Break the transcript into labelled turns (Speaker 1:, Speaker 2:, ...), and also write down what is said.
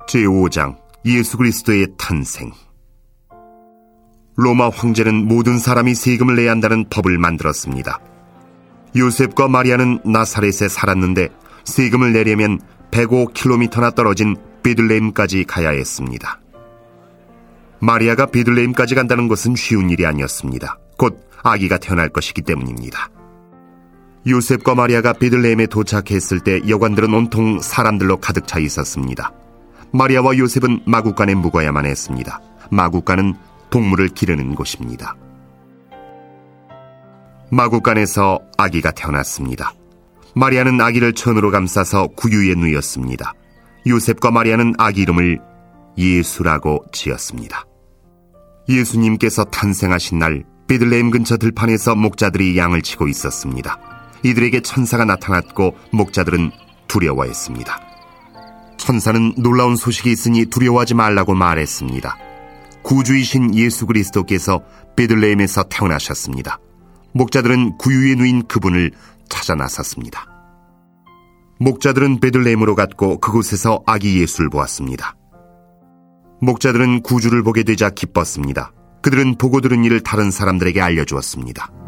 Speaker 1: 제5장 예수 그리스도의 탄생. 로마 황제는 모든 사람이 세금을 내야 한다는 법을 만들었습니다. 요셉과 마리아는 나사렛에 살았는데 세금을 내려면 105km나 떨어진 베들레헴까지 가야 했습니다. 마리아가 베들레헴까지 간다는 것은 쉬운 일이 아니었습니다. 곧 아기가 태어날 것이기 때문입니다. 요셉과 마리아가 베들레헴에 도착했을 때 여관들은 온통 사람들로 가득 차 있었습니다. 마리아와 요셉은 마구간에 묵어야만 했습니다. 마구간은 동물을 기르는 곳입니다. 마구간에서 아기가 태어났습니다. 마리아는 아기를 천으로 감싸서 구유에 누였습니다. 요셉과 마리아는 아기 이름을 예수라고 지었습니다. 예수님께서 탄생하신 날 베들레헴 근처 들판에서 목자들이 양을 치고 있었습니다. 이들에게 천사가 나타났고 목자들은 두려워했습니다. 천사는 놀라운 소식이 있으니 두려워하지 말라고 말했습니다. 구주이신 예수 그리스도께서 베들레헴에서 태어나셨습니다. 목자들은 구유에 누인 그분을 찾아 나섰습니다. 목자들은 베들레헴으로 갔고 그곳에서 아기 예수를 보았습니다. 목자들은 구주를 보게 되자 기뻤습니다. 그들은 보고 들은 일을 다른 사람들에게 알려주었습니다.